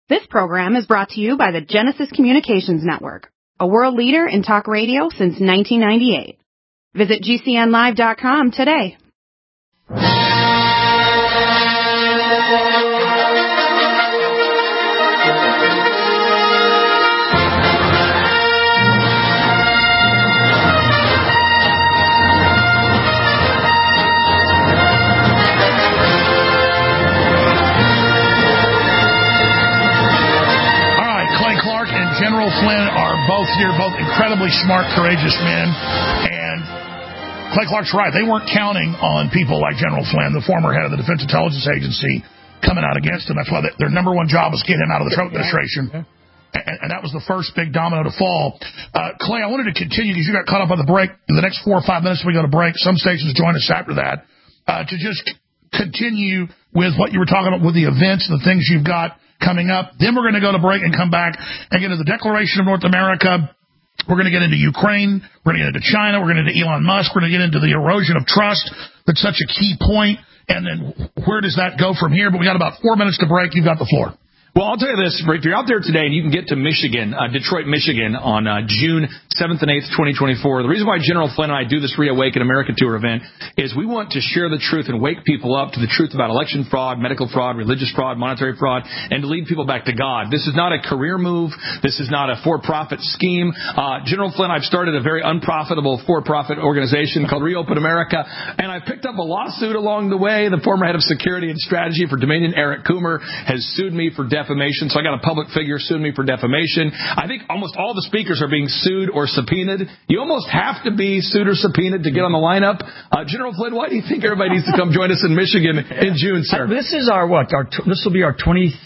This program is brought to you by the Genesis Communications Network, a world leader in talk radio since 1998. Visit GCNlive.com today. General Flynn are both here, both incredibly smart, courageous men. And Clay Clark's right. They weren't counting on people like General Flynn, the former head of the Defense Intelligence Agency, coming out against him. That's why their number one job was get him out of the Trump administration. And that was the first big domino to fall. Clay, I wanted to continue because you got caught up on the break. In the next 4 or 5 minutes we go to break. Some stations join us after that. To just continue with what you were talking about with the events and the things you've got coming up. Then we're going to go to break and come back and get into the Declaration of North America. We're going to get into Ukraine. We're going to get into China. We're going to get into Elon Musk. We're going to get into the erosion of trust. That's such a key point. And then where does that go from here? But we got about 4 minutes to break. You've got the floor. Well, I'll tell you this. If you're out there today and you can get to Michigan, Detroit, Michigan on June 7th and 8th, 2024, the reason why General Flynn and I do this Reawaken America Tour event is we want to share the truth and wake people up to the truth about election fraud, medical fraud, religious fraud, monetary fraud, and to lead people back to God. This is not a career move. This is not a for-profit scheme. General Flynn, I've started a very unprofitable for-profit organization called Reopen America, and I picked up a lawsuit along the way. The former head of security and strategy for Dominion, Eric Coomer, has sued me for defamation. So I got a public figure suing me for defamation. I think almost all the speakers are being sued or subpoenaed. You almost have to be sued or subpoenaed to get on the lineup. General Flynn, why do you think everybody needs to come join us in Michigan in June, sir? This is our what? This will be our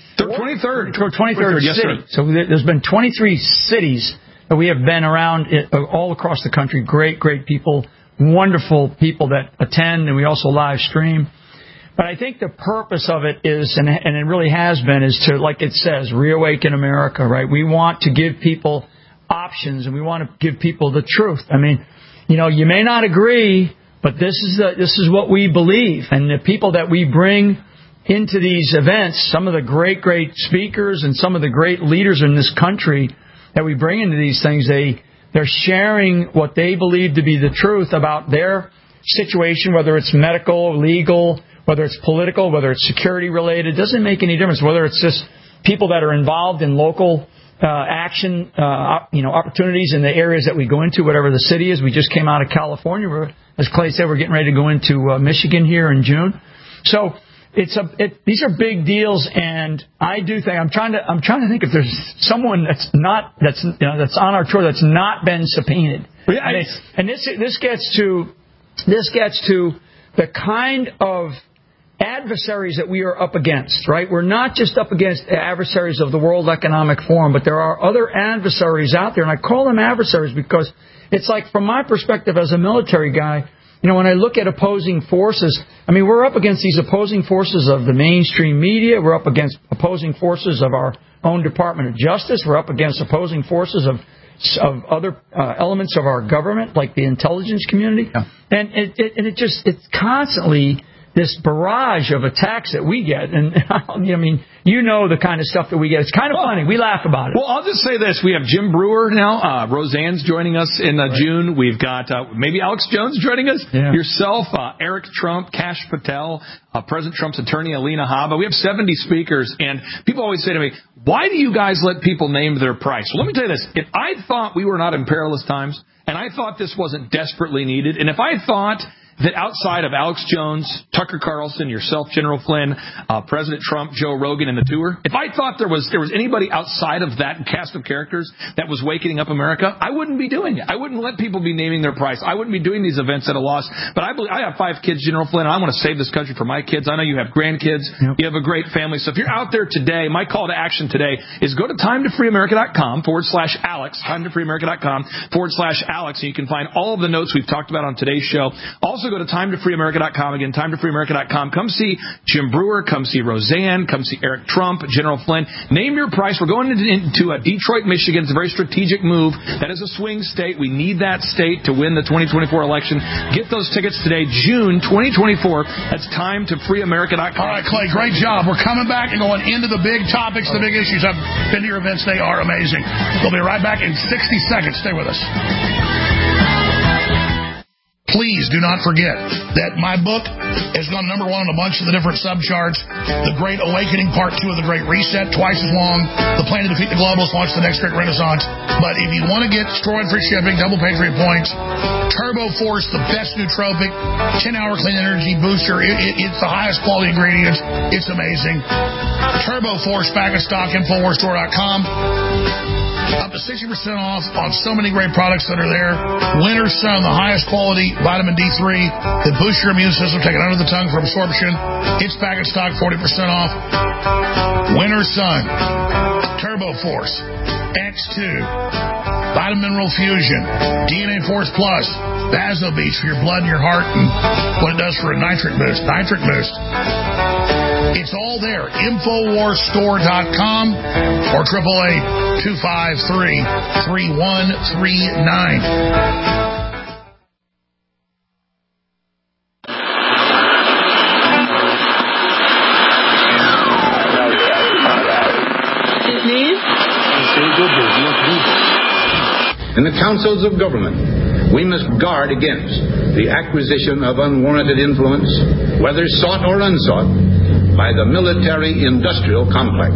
23rd. 23rd yes, city. Sir. So there's been 23 cities that we have been around all across the country. Great people, wonderful people that attend, and we also live stream. But I think the purpose of it is, and it really has been, is to, like it says, reawaken America, right? We want to give people options, and we want to give people the truth. I mean, you may not agree, but this is what we believe. And the people that we bring into these events, some of the great speakers and some of the great leaders in this country that we bring into these things, they're sharing what they believe to be the truth about their situation, whether it's medical, legal, whether it's political, whether it's security related, doesn't make any difference. Whether it's just people that are involved in local action, opportunities in the areas that we go into, whatever the city is. We just came out of California. As Clay said, we're getting ready to go into Michigan here in June. So these are big deals, and I do think I'm trying to think if there's someone that's on our tour that's not been subpoenaed. And this gets to the kind of adversaries that we are up against, right? We're not just up against adversaries of the World Economic Forum, but there are other adversaries out there, and I call them adversaries because it's like, from my perspective as a military guy, when I look at opposing forces, I mean, we're up against these opposing forces of the mainstream media. We're up against opposing forces of our own Department of Justice. We're up against opposing forces of other elements of our government, like the intelligence community. Yeah. And it's constantly this barrage of attacks that we get. And, the kind of stuff that we get. It's kind of funny. We laugh about it. Well, I'll just say this. We have Jim Brewer now. Roseanne's joining us in June. We've got maybe Alex Jones joining us. Yeah. Yourself, Eric Trump, Kash Patel, President Trump's attorney, Alina Habba. We have 70 speakers. And people always say to me, why do you guys let people name their price? Well, let me tell you this. If I thought we were not in perilous times, and I thought this wasn't desperately needed, and if I thought that outside of Alex Jones, Tucker Carlson, yourself, General Flynn, President Trump, Joe Rogan, and the tour, if I thought there was anybody outside of that cast of characters that was waking up America, I wouldn't be doing it. I wouldn't let people be naming their price. I wouldn't be doing these events at a loss. But I have 5 kids, General Flynn, and I want to save this country for my kids. I know you have grandkids. Yep. You have a great family. So if you're out there today, my call to action today is go to timetofreeamerica.com/Alex, timetofreeamerica.com/Alex, and you can find all of the notes we've talked about on today's show. Also also go to timetofreeamerica.com. Again, timetofreeamerica.com. Come see Jim Brewer. Come see Roseanne. Come see Eric Trump, General Flynn. Name your price. We're going into Detroit, Michigan. It's a very strategic move. That is a swing state. We need that state to win the 2024 election. Get those tickets today, June 2024. That's timetofreeamerica.com. All right, Clay, great job. We're coming back and going into the big topics, the big issues. I've been to your events. They are amazing. We'll be right back in 60 seconds. Stay with us. Please do not forget that my book has gone #1 on a bunch of the different subcharts. The Great Awakening, Part 2 of The Great Reset, twice as long. The Plan to Defeat the Globalists, Launch the Next Great Renaissance. But if you want to get destroyed free shipping, double Patriot points, Turbo Force, the best nootropic, 10-hour clean energy booster. It's the highest quality ingredients. It's amazing. Turbo Force, back in stock, InfoWarsStore.com. Up to 60% off on so many great products that are there. Winter Sun, the highest quality vitamin D3 that boosts your immune system, take it under the tongue for absorption. It's back in stock, 40% off. Winter Sun, Turbo Force, X2, Vitamin Mineral Fusion, DNA Force Plus, Bazo Beach for your blood and your heart, and what it does for a nitric boost. It's all there. InfoWarsStore.com or 888-253-3139. In the councils of government, we must guard against the acquisition of unwarranted influence, whether sought or unsought, by the military-industrial complex.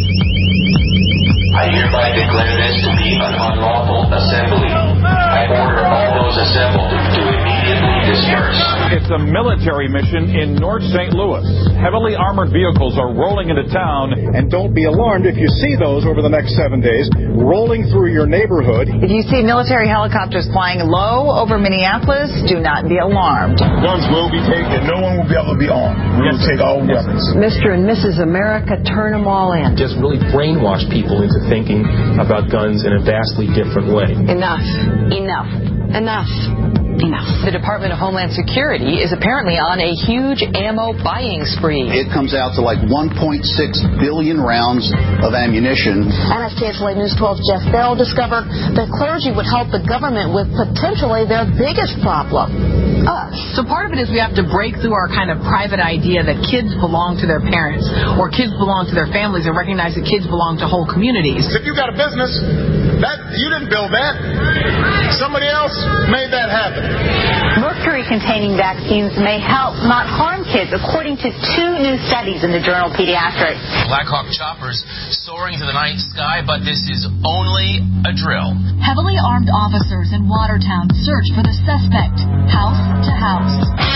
I hereby declare this to be an unlawful assembly. I order all those assembled to immediately disperse. It's a military mission in North St. Louis. Heavily armored vehicles are rolling into town. And don't be alarmed if you see those over the next 7 days rolling through your neighborhood. If you see military helicopters flying low over Minneapolis, do not be alarmed. Guns will be taken. No one will be able to be armed. We will take all weapons. Mr. and Mrs. America, turn them all in. Just really brainwash people into thinking about guns in a vastly different way. Enough. Enough. Enough. Enough. The Department of Homeland Security is apparently on a huge ammo buying spree. It comes out to like 1.6 billion rounds of ammunition. NSKHLA News 12 Jeff Bell discovered that clergy would help the government with potentially their biggest problem, us. So part of it is we have to break through our kind of private idea that kids belong to their parents or kids belong to their families and recognize that kids belong to whole communities. If you got a business, you didn't build that. Somebody else made that happen. Mercury-containing vaccines may help, not harm kids, according to 2 new studies in the journal Pediatrics. Black Hawk choppers soaring to the night sky, but this is only a drill. Heavily armed officers in Watertown search for the suspect, house to house.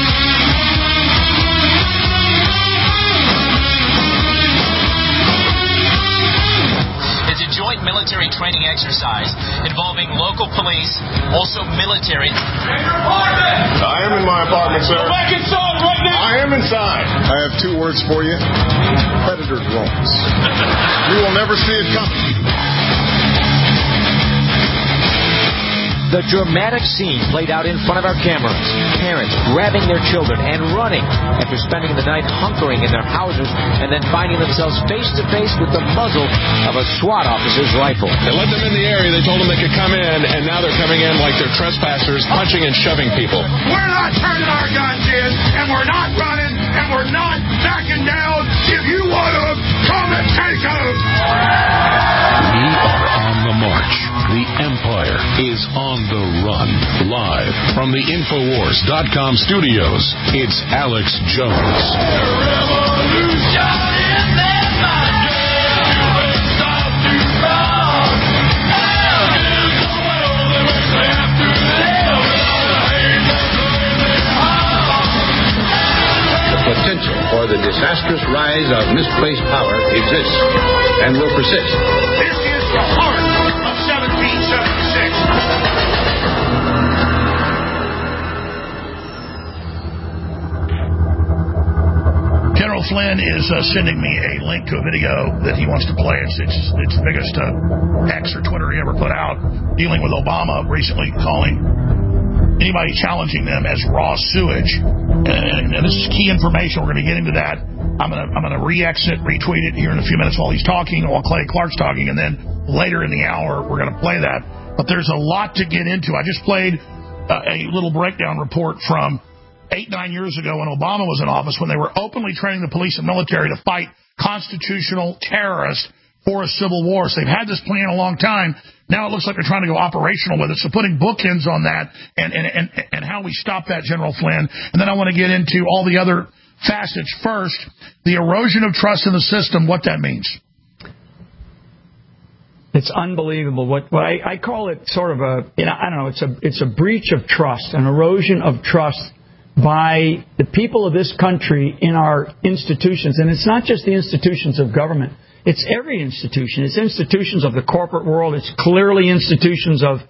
It's a joint military training exercise involving local police, also military. I am in my apartment, sir. Go back inside right now. I am inside. I have 2 words for you. Predator drones. You will never see it coming. The dramatic scene played out in front of our cameras. Parents grabbing their children and running after spending the night hunkering in their houses and then finding themselves face to face with the muzzle of a SWAT officer's rifle. They let them in the area. They told them they could come in, and now they're coming in like they're trespassers, punching and shoving people. We're not turning our guns in, and we're not running, and we're not backing down. If you want them, come and take them. We are on the march. The Empire is on the run. Live from the Infowars.com studios, it's Alex Jones. The potential for the disastrous rise of misplaced power exists and will persist. This is the heart of 1776. General Flynn is sending me a link to a video that he wants to play. It's the biggest X or Twitter he ever put out, dealing with Obama recently calling anybody challenging them as raw sewage. And this is key information. We're going to get into that. I'm going to retweet it here in a few minutes while he's talking, while Clay Clark's talking, and then later in the hour we're going to play that. But there's a lot to get into. I just played a little breakdown report from 8-9 years ago when Obama was in office, when they were openly training the police and military to fight constitutional terrorists for a civil war. So they've had this plan a long time. Now it looks like they're trying to go operational with it. So putting bookends on that and how we stop that, General Flynn. And then I want to get into all the other facets. First, the erosion of trust in the system, what that means. It's unbelievable. What I call it sort of a, I don't know, it's a breach of trust, an erosion of trust by the people of this country in our institutions. And it's not just the institutions of government. It's every institution. It's institutions of the corporate world. It's clearly institutions of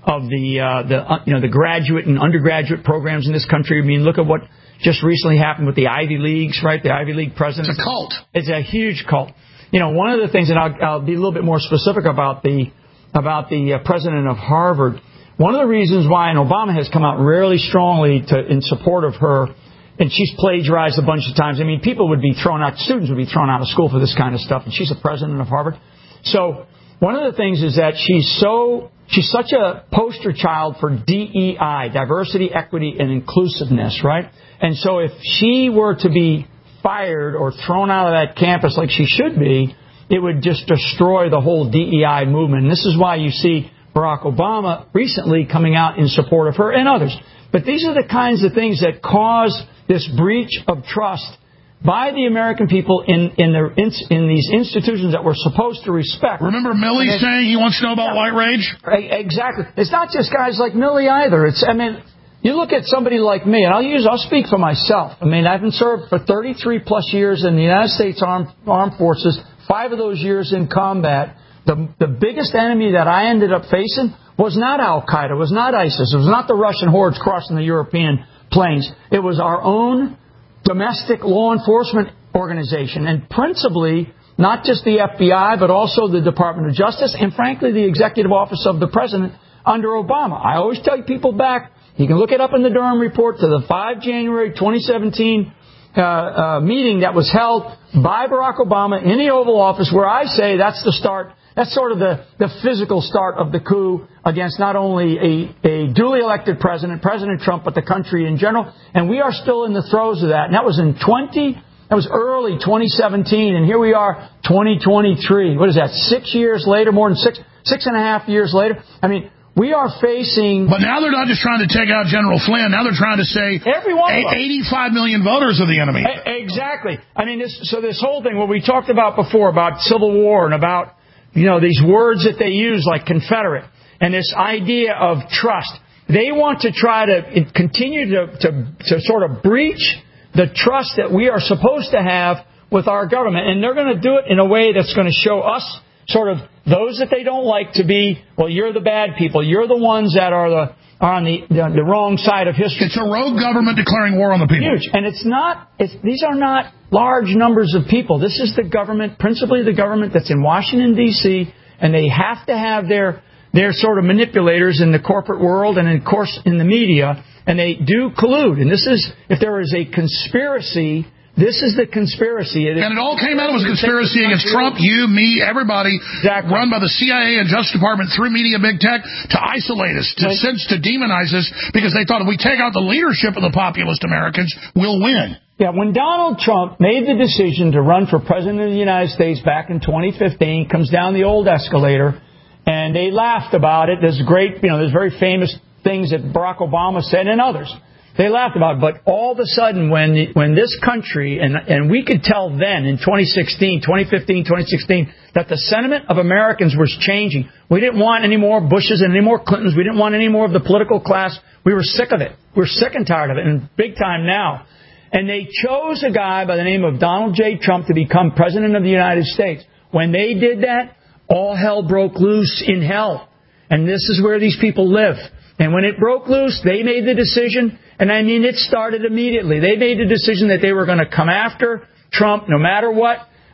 the graduate and undergraduate programs in this country. I mean, look at what just recently happened with the Ivy Leagues, right? The Ivy League presidents. It's a cult. It's a huge cult. One of the things, and I'll be a little bit more specific about the president of Harvard. One of the reasons why, and Obama has come out really strongly in support of her, and she's plagiarized a bunch of times. I mean, students would be thrown out of school for this kind of stuff, and she's the president of Harvard. So one of the things is that she's such a poster child for DEI, diversity, equity, and inclusiveness, right? And so if she were to be fired or thrown out of that campus like she should be, it would just destroy the whole DEI movement. And this is why you see Barack Obama recently coming out in support of her and others. But these are the kinds of things that cause this breach of trust by the American people in these institutions that we're supposed to respect. Remember Milley saying he wants to know about white rage? Exactly. It's not just guys like Milley either. You look at somebody like me, and I'll speak for myself. I mean, I've been served for 33 plus years in the United States Armed Forces, 5 of those years in combat. The biggest enemy that I ended up facing was not Al-Qaeda, was not ISIS, it was not the Russian hordes crossing the European plains. It was our own domestic law enforcement organization, and principally not just the FBI, but also the Department of Justice, and frankly, the Executive Office of the President under Obama. I always tell people back, you can look it up in the Durham Report, to the 5 January 2017 meeting that was held by Barack Obama in the Oval Office, where I say that's the start. That's sort of the physical start of the coup against not only a duly elected President Trump, but the country in general. And we are still in the throes of that. And that was early 2017. And here we are, 2023. What is that? 6 years later, more than 6.5 years later. I mean, we are facing... But now they're not just trying to take out General Flynn. Now they're trying to say 85 million voters are the enemy. Exactly. I mean, this whole thing, what we talked about before, about civil war and about, these words that they use like Confederate and this idea of trust. They want to try to continue to sort of breach the trust that we are supposed to have with our government. And they're going to do it in a way that's going to show us sort of those that they don't like to be, well, you're the bad people. You're the ones that are on the wrong side of history. It's a rogue government declaring war on the people. Huge. And these are not large numbers of people. This is the government, principally the government that's in Washington, D.C., and they have to have their sort of manipulators in the corporate world and, of course, in the media, and they do collude. And if there is a conspiracy, this is the conspiracy. And it all came out of a conspiracy against Trump, you, me, everybody, run by the CIA and Justice Department through media big tech to isolate us, to demonize us, because they thought if we take out the leadership of the populist Americans, we'll win. Yeah, when Donald Trump made the decision to run for president of the United States back in 2015, comes down the old escalator, and they laughed about it. There's very famous things that Barack Obama said and others. They laughed about it, but all of a sudden when this country, and we could tell then in 2015, 2016, that the sentiment of Americans was changing. We didn't want any more Bushes and any more Clintons. We didn't want any more of the political class. We were sick of it. We're sick and tired of it, and big time now. And they chose a guy by the name of Donald J. Trump to become president of the United States. When they did that, all hell broke loose in hell. And this is where these people live. And when it broke loose, they made the decision, and I mean, it started immediately. They made the decision that they were going to come after Trump no matter what.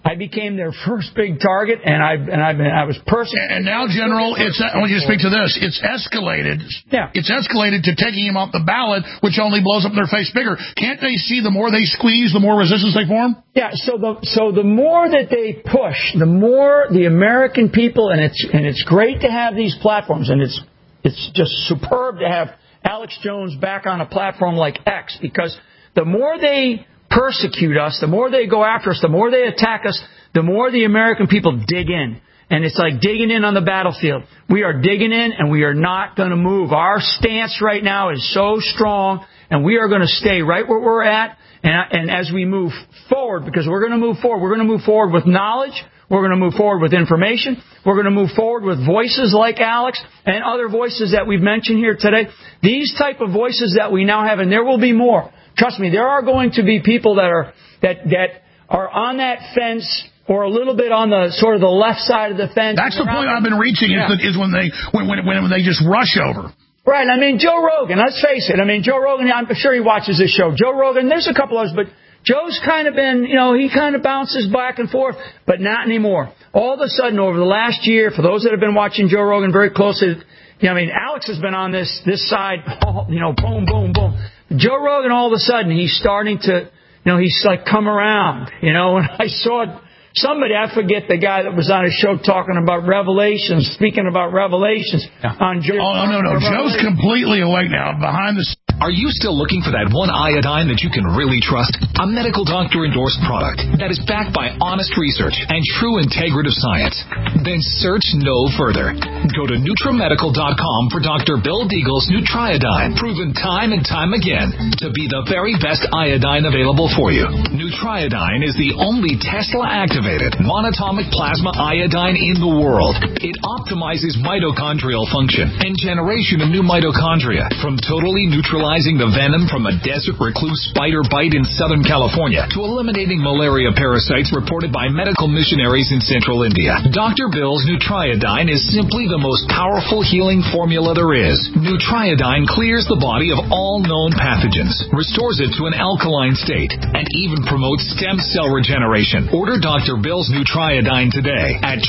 I became their first big target, and I was persecuted. And now, General, I want you to speak to this. It's escalated. Yeah. It's escalated to taking him off the ballot, which only blows up their face bigger. Can't they see the more they squeeze, the more resistance they form? Yeah. So the more that they push, the more the American people, and it's great to have these platforms, and it's just superb to have Alex Jones back on a platform like X, because the more they persecute us, the more they go after us, the more they attack us, the more the American people dig in. And it's like digging in on the battlefield. We are digging in, and we are not going to move. Our stance right now is so strong, and we are going to stay right where we're at. And as we move forward, because we're going to move forward, we're going to move forward with knowledge. We're going to move forward with information. We're going to move forward with voices like Alex and other voices that we've mentioned here today. These type of voices that we now have, and there will be more. Trust me, there are going to be people that are on that fence or a little bit on the sort of the left side of the fence. That's the point I've been reaching is when they just rush over. Right. I mean, Joe Rogan, let's face it. I mean, Joe Rogan, I'm sure he watches this show. Joe Rogan, there's a couple others, but Joe's kind of been, he kind of bounces back and forth, but not anymore. All of a sudden, over the last year, for those that have been watching Joe Rogan very closely, Alex has been on this side, boom, boom, boom. Joe Rogan, all of a sudden, he's starting to, he's like come around, and I saw somebody, I forget the guy that was on his show talking about Revelations, speaking about Revelations on Joe. Oh, no. Joe's completely awake now, behind the... Are you still looking for that one iodine that you can really trust? A medical doctor endorsed product that is backed by honest research and true integrative science? Then search no further. Go to NutriMedical.com for Dr. Bill Deagle's Nutriodine, proven time and time again to be the very best iodine available for you. Nutriodine is the only Tesla-activated monatomic plasma iodine in the world. It optimizes mitochondrial function and generation of new mitochondria, from totally neutralizing the venom from a desert recluse spider bite in Southern California to eliminating malaria parasites reported by medical missionaries in Central India. Dr. Bill's Nutriodine is simply the most powerful healing formula there is. Nutriodine clears the body of all known pathogens, restores it to an alkaline state, and even promotes stem cell regeneration. Order Dr. Bill's Nutriodine today at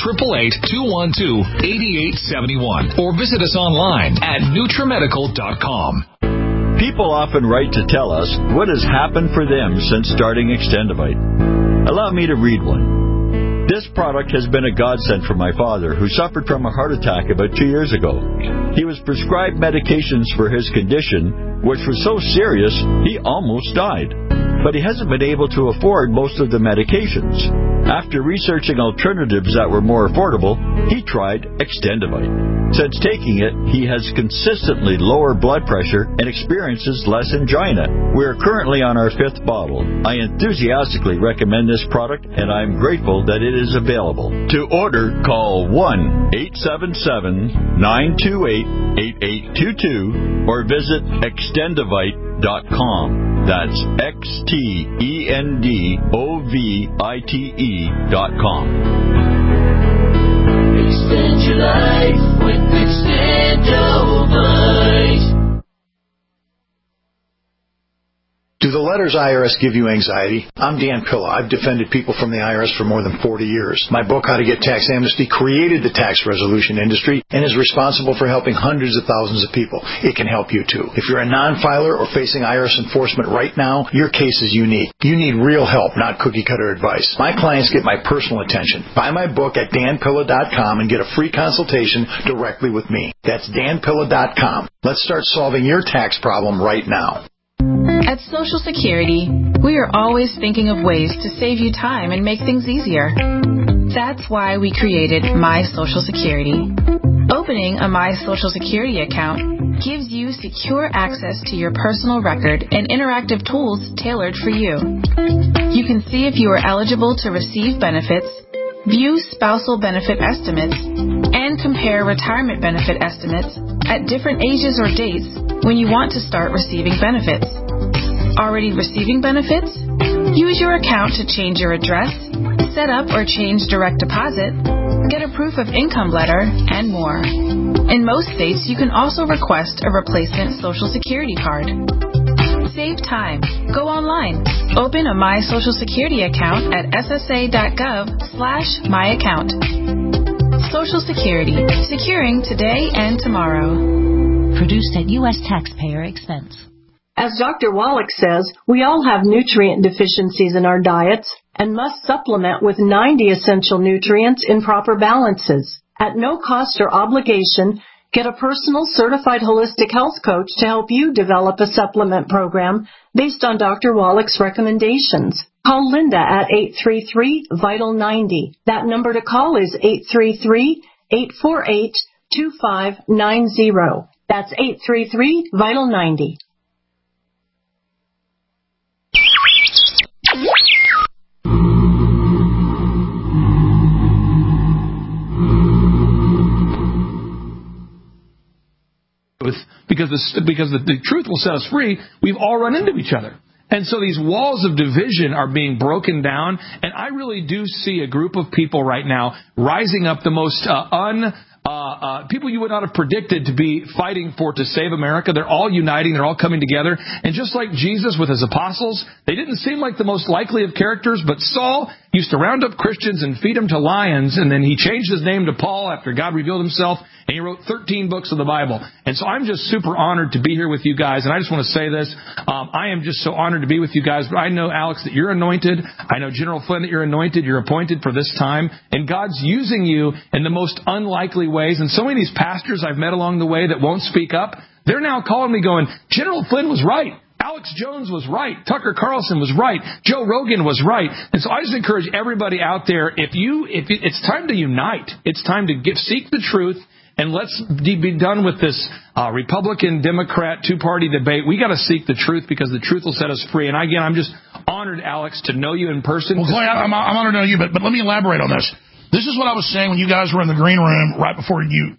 888-212-8871 or visit us online at NutriMedical.com. People often write to tell us what has happened for them since starting Extendivite. Allow me to read one. This product has been a godsend for my father, who suffered from a heart attack about 2 years ago. He was prescribed medications for his condition, which was so serious he almost died. But he hasn't been able to afford most of the medications. After researching alternatives that were more affordable, he tried Extendivite. Since taking it, he has consistently lower blood pressure and experiences less angina. We are currently on our 5th bottle. I enthusiastically recommend this product, and I'm grateful that it is available. To order, call 1-877-928-8822 or visit Extendivite.com. That's XTENDOVITE.com. Extend your life with Extendovite. Do the letters IRS give you anxiety? I'm Dan Pilla. I've defended people from the IRS for more than 40 years. My book, How to Get Tax Amnesty, created the tax resolution industry and is responsible for helping hundreds of thousands of people. It can help you too. If you're a non-filer or facing IRS enforcement right now, your case is unique. You need real help, not cookie-cutter advice. My clients get my personal attention. Buy my book at danpilla.com and get a free consultation directly with me. That's danpilla.com. Let's start solving your tax problem right now. At Social Security, we are always thinking of ways to save you time and make things easier. That's why we created My Social Security. Opening a My Social Security account gives you secure access to your personal record and interactive tools tailored for you. You can see if you are eligible to receive benefits, view spousal benefit estimates, and compare retirement benefit estimates at different ages or dates when you want to start receiving benefits. Already receiving benefits? Use your account to change your address, set up or change direct deposit, get a proof of income letter, and more. In most states, you can also request a replacement Social Security card. Save time. Go online. Open a My Social Security account at ssa.gov/myaccount. Social Security. Securing today and tomorrow. Produced at U.S. taxpayer expense. As Dr. Wallach says, we all have nutrient deficiencies in our diets and must supplement with 90 essential nutrients in proper balances. At no cost or obligation, get a personal certified holistic health coach to help you develop a supplement program based on Dr. Wallach's recommendations. Call Linda at 833-VITAL-90. That number to call is 833-848-2590. That's 833-VITAL-90. Because the truth will set us free, we've all run into each other. And so these walls of division are being broken down, and I really do see a group of people right now rising up, the most people you would not have predicted to be fighting to save America. They're all uniting. They're all coming together. And just like Jesus with his apostles, they didn't seem like the most likely of characters, but Saul used to round up Christians and feed them to lions, and then he changed his name to Paul after God revealed himself, and he wrote 13 books of the Bible. And so I'm just super honored to be here with you guys, and I just want to say this. I am just so honored to be with you guys, but I know, Alex, that you're anointed. I know, General Flynn, that you're anointed. You're appointed for this time, and God's using you in the most unlikely ways. And so many of these pastors I've met along the way that won't speak up, they're now calling me going, General Flynn was right. Alex Jones was right. Tucker Carlson was right. Joe Rogan was right. And so I just encourage everybody out there, if it's time to unite. It's time to seek the truth, and let's be done with this Republican-Democrat two-party debate. We got to seek the truth, because the truth will set us free. And again, I'm just honored, Alex, to know you in person. Well, Clay, I'm honored to know you, but let me elaborate on this. This is what I was saying when you guys were in the green room right before you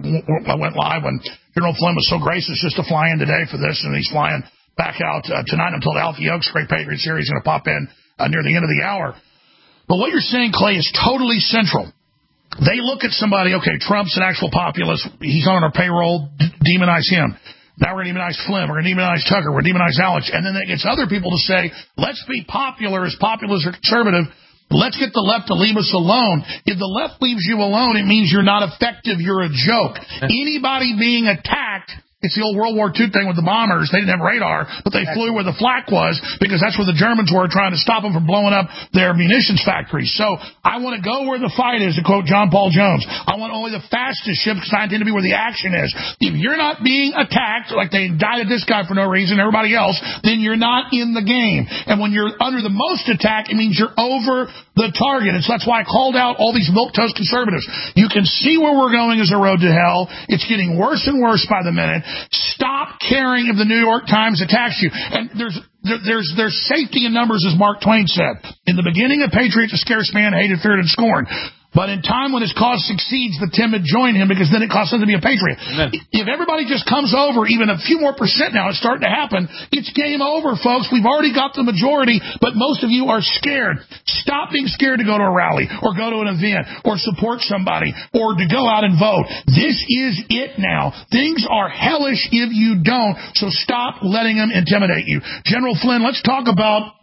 went live, when General Flynn was so gracious just to fly in today for this, and he's flying back out tonight. I'm told Alfie Oaks, Great Patriot Series, is going to pop in near the end of the hour. But what you're saying, Clay, is totally central. They look at somebody, okay, Trump's an actual populist. He's on our payroll, demonize him. Now we're going to demonize Flynn. We're going to demonize Tucker. We're going to demonize Alex. And then that gets other people to say, let's be popular as populist or conservative. Let's get the left to leave us alone. If the left leaves you alone, it means you're not effective. You're a joke. Anybody being attacked, it's the old World War II thing with the bombers. They didn't have radar, but they flew where the flak was, because that's where the Germans were, trying to stop them from blowing up their munitions factories. So I want to go where the fight is, to quote John Paul Jones. I want only the fastest ship, because I intend to be where the action is. If you're not being attacked, like they indicted this guy for no reason, everybody else, then you're not in the game. And when you're under the most attack, it means you're over the target. And so that's why I called out all these milquetoast conservatives. You can see where we're going as a road to hell. It's getting worse and worse by the minute. Stop caring if the New York Times attacks you. And there's safety in numbers, as Mark Twain said. In the beginning of Patriots, a scarce man hated, feared, and scorned. But in time when his cause succeeds, the timid join him, because then it costs them to be a patriot. Amen. If everybody just comes over, even a few more percent now, it's starting to happen, it's game over, folks. We've already got the majority, but most of you are scared. Stop being scared to go to a rally, or go to an event, or support somebody, or to go out and vote. This is it now. Things are hellish if you don't, so stop letting them intimidate you. General Flynn, let's talk about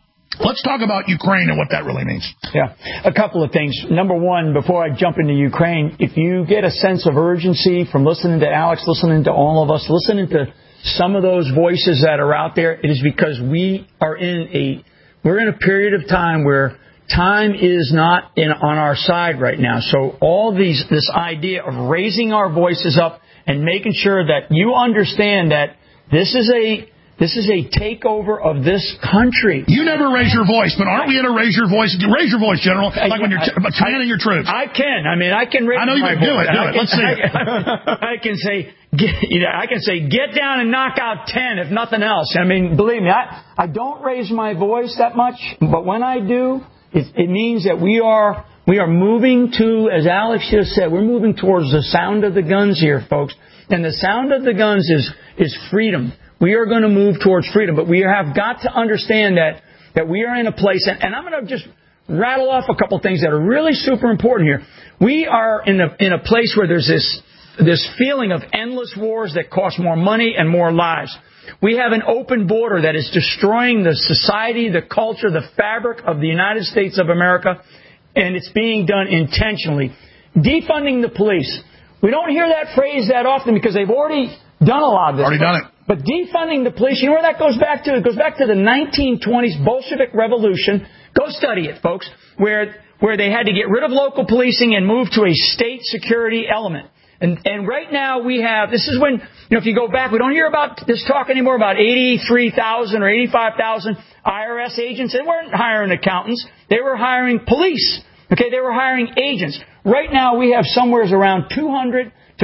Ukraine and what that really means. Yeah, a couple of things. Number one, before I jump into Ukraine, if you get a sense of urgency from listening to Alex, listening to all of us, listening to some of those voices that are out there, it is because we're in a period of time where time is not on our side right now. So this idea of raising our voices up and making sure that you understand that this is a takeover of this country. You never raise your voice, but aren't we in a raise your voice? Raise your voice, General, like when you're commanding your troops. I can. I mean, I can raise my voice. I know you can do it. Do it. Let's see it. I can say, get down and knock out 10, if nothing else. I mean, believe me, I don't raise my voice that much, but when I do, it means that we are moving to, as Alex just said, we're moving towards the sound of the guns here, folks. And the sound of the guns is freedom. We are going to move towards freedom, but we have got to understand that we are in a place, and I'm going to just rattle off a couple things that are really super important here. We are in a place where there's this feeling of endless wars that cost more money and more lives. We have an open border that is destroying the society, the culture, the fabric of the United States of America, and it's being done intentionally. Defunding the police. We don't hear that phrase that often because they've already done a lot of this. Already done it. But defunding the police, you know where that goes back to? It goes back to the 1920s Bolshevik Revolution. Go study it, folks, where they had to get rid of local policing and move to a state security element. And right now we have, this is when, if you go back, we don't hear about this talk anymore about 83,000 or 85,000 IRS agents. They weren't hiring accountants. They were hiring police. Okay, they were hiring agents. Right now we have somewhere around 200 to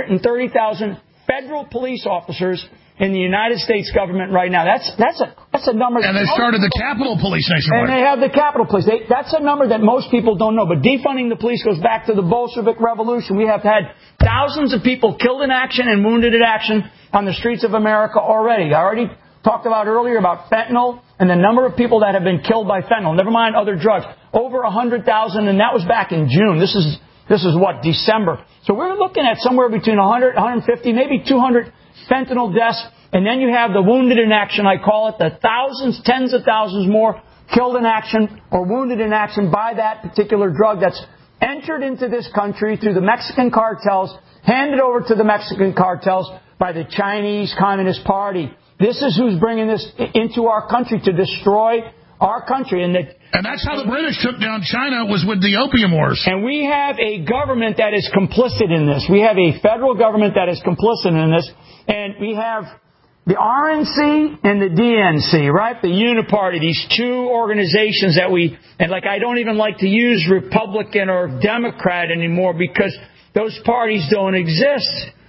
230,000 federal police officers in the United States government right now. That's a number. And they started the Capitol Police nationwide. And they have the Capitol Police. That's a number that most people don't know. But defunding the police goes back to the Bolshevik Revolution. We have had thousands of people killed in action and wounded in action on the streets of America already. I already talked about earlier about fentanyl and the number of people that have been killed by fentanyl. Never mind other drugs. Over 100,000, and that was back in June. This is what, December. So we're looking at somewhere between 100, 150, maybe 200 fentanyl deaths. And then you have the wounded in action, I call it, the thousands, tens of thousands more killed in action or wounded in action by that particular drug that's entered into this country through the Mexican cartels, handed over to the Mexican cartels by the Chinese Communist Party. This is who's bringing this into our country to destroy our country. And that's how the British took down China, was with the Opium Wars. And we have a government that is complicit in this. We have a federal government that is complicit in this. And we have the RNC and the DNC, right? The Uniparty, these two organizations that I don't even like to use Republican or Democrat anymore because those parties don't exist.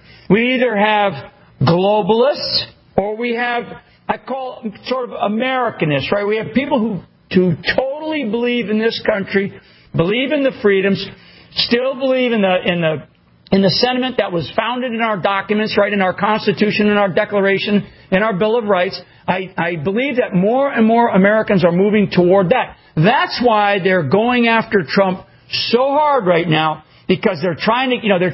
We either have globalists or we have, I call sort of Americanists, right? We have people who totally believe in this country, believe in the freedoms, still believe in the sentiment that was founded in our documents, right, in our Constitution, in our Declaration, in our Bill of Rights. I believe that more and more Americans are moving toward that. That's why they're going after Trump so hard right now, because they're trying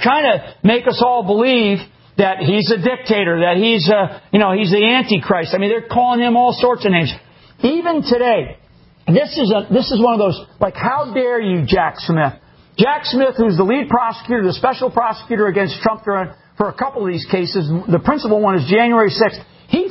to make us all believe that he's a dictator, that he's the Antichrist. I mean, they're calling him all sorts of names. Even today, this is one of those, like, how dare you, Jack Smith? Jack Smith, who's the lead prosecutor, the special prosecutor against Trump for a couple of these cases, the principal one is January 6th. He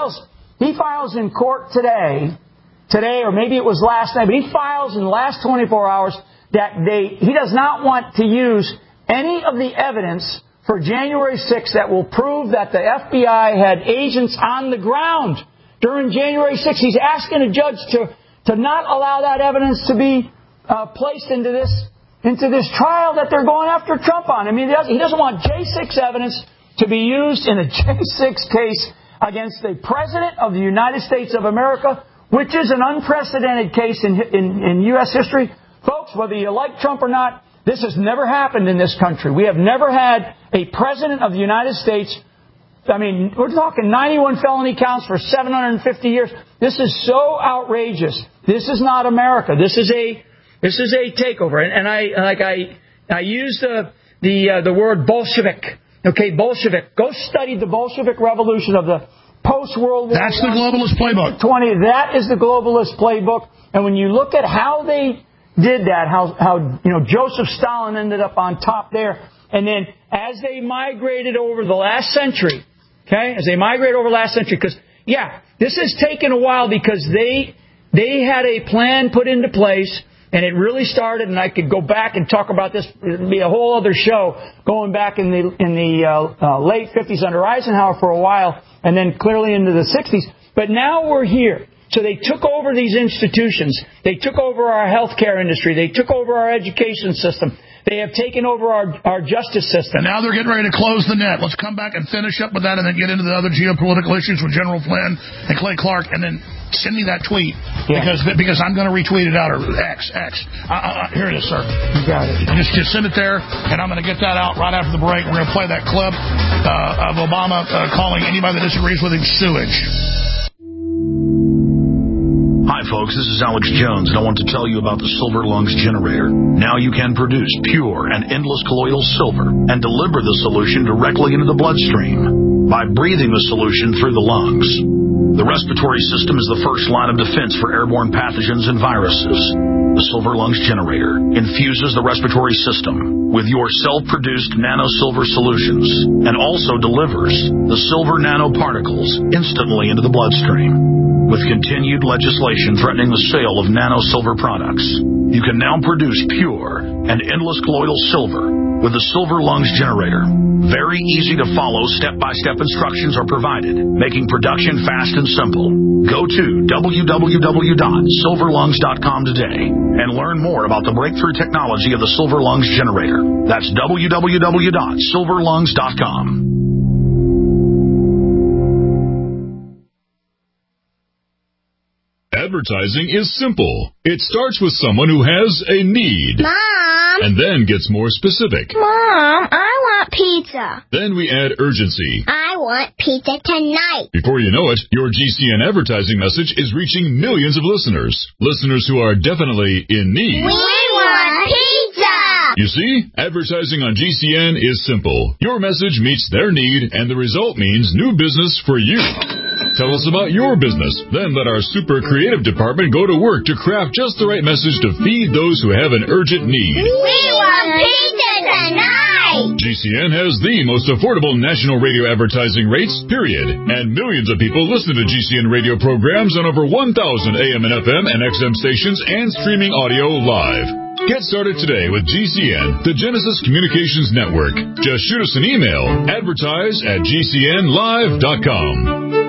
files in court today, or maybe it was last night, but he files in the last 24 hours that he does not want to use any of the evidence for January 6th that will prove that the FBI had agents on the ground during January 6th. He's asking a judge to not allow that evidence to be placed into this trial that they're going after Trump on. I mean, he doesn't want J6 evidence to be used in a J6 case against the President of the United States of America, which is an unprecedented case in U.S. history. Folks, whether you like Trump or not, this has never happened in this country. We have never had a President of the United States. I mean, we're talking 91 felony counts for 750 years. This is so outrageous. This is not America. This is a takeover. And I use the word Bolshevik. Okay, Bolshevik. Go study the Bolshevik Revolution of the post-World War I. That's the globalist playbook. That is the globalist playbook. And when you look at how they did that, how Joseph Stalin ended up on top there, and then as they migrated over the last century, because this has taken a while because they had a plan put into place. And it really started, and I could go back and talk about this. It would be a whole other show, going back in the late 50s under Eisenhower for a while, and then clearly into the 60s. But now we're here. So they took over these institutions. They took over our healthcare industry. They took over our education system. They have taken over our justice system. And now they're getting ready to close the net. Let's come back and finish up with that and then get into the other geopolitical issues with General Flynn and Clay Clark, and then send me that tweet because I'm going to retweet it out, or X. Here it is, sir. You got it. Just send it there, and I'm going to get that out right after the break. We're going to play that clip of Obama calling anybody that disagrees with him sewage. Hi, folks. This is Alex Jones, and I want to tell you about the Silver Lungs Generator. Now you can produce pure and endless colloidal silver and deliver the solution directly into the bloodstream. by breathing the solution through the lungs. The respiratory system is the first line of defense for airborne pathogens and viruses. The Silver Lungs Generator infuses the respiratory system with your self-produced nanosilver solutions and also delivers the silver nanoparticles instantly into the bloodstream. With continued legislation threatening the sale of nanosilver products, you can now produce pure and endless colloidal silver with the Silver Lungs Generator. Very easy to follow, step-by-step instructions are provided, making production fast and simple. Go to www.silverlungs.com today and learn more about the breakthrough technology of the Silver Lungs Generator. That's www.silverlungs.com. Advertising is simple. It starts with someone who has a need. Mom! And then gets more specific. Mom, I want pizza. Then we add urgency. I want pizza tonight. Before you know it, your GCN advertising message is reaching millions of listeners. Listeners who are definitely in need. We want pizza! You see, advertising on GCN is simple. Your message meets their need, and the result means new business for you. Tell us about your business. Then let our super creative department go to work to craft just the right message to feed those who have an urgent need. We want pizza tonight! GCN has the most affordable national radio advertising rates, period. And millions of people listen to GCN radio programs on over 1,000 AM and FM and XM stations and streaming audio live. Get started today with GCN, the Genesis Communications Network. Just shoot us an email, advertise@gcnlive.com.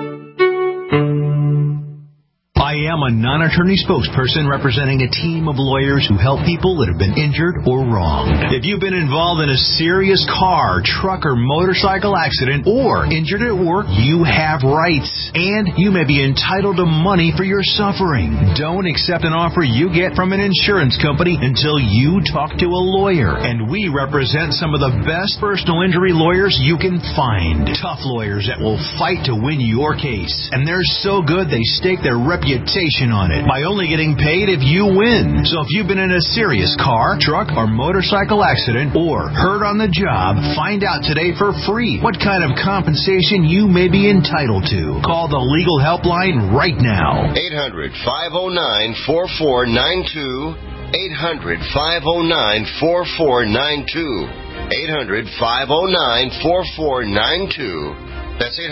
I am a non-attorney spokesperson representing a team of lawyers who help people that have been injured or wronged. If you've been involved in a serious car, truck, or motorcycle accident or injured at work, you have rights, and you may be entitled to money for your suffering. Don't accept an offer you get from an insurance company until you talk to a lawyer, and we represent some of the best personal injury lawyers you can find. Tough lawyers that will fight to win your case, and they're so good they stake their reputation on it by only getting paid if you win. So if you've been in a serious car, truck, or motorcycle accident or hurt on the job, find out today for free what kind of compensation you may be entitled to. Call the legal helpline right now. 800-509-4492. 800-509-4492. 800-509-4492. That's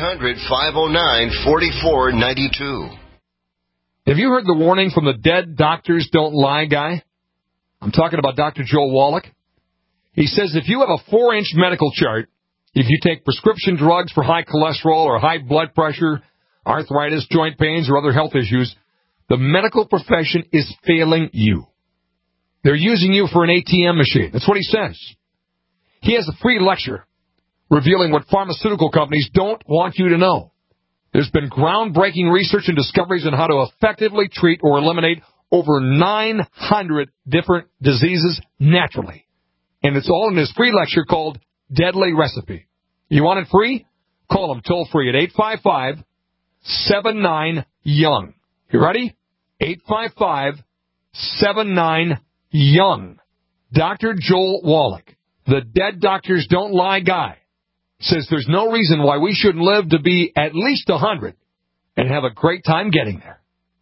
800-509-4492. Have you heard the warning from the Dead Doctors Don't Lie guy? I'm talking about Dr. Joel Wallach. He says if you have a 4-inch medical chart, if you take prescription drugs for high cholesterol or high blood pressure, arthritis, joint pains, or other health issues, the medical profession is failing you. They're using you for an ATM machine. That's what he says. He has a free lecture revealing what pharmaceutical companies don't want you to know. There's been groundbreaking research and discoveries on how to effectively treat or eliminate over 900 different diseases naturally. And it's all in his free lecture called Deadly Recipe. You want it free? Call him toll free at 855-79-YOUNG. You ready? 855-79-YOUNG. Dr. Joel Wallach, the Dead Doctors Don't Lie guy, says there's no reason why we shouldn't live to be at least 100 and have a great time getting there.